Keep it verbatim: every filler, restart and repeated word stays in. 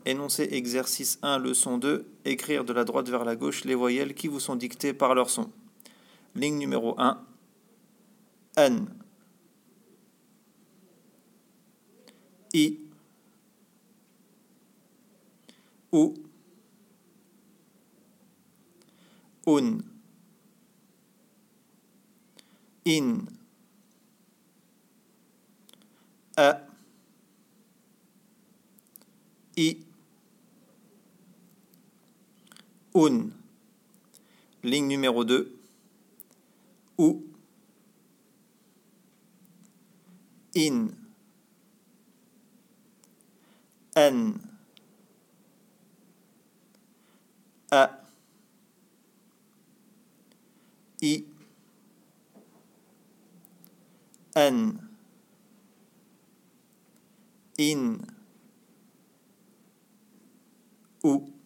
Énoncé exercice un, leçon deux. Écrire de la droite vers la gauche les voyelles qui vous sont dictées par leur son. Ligne numéro un. An. I. Ou. Un. In. A. I. Un. Ligne numéro deux. Ou. In. An. A. I. An. In. Ou.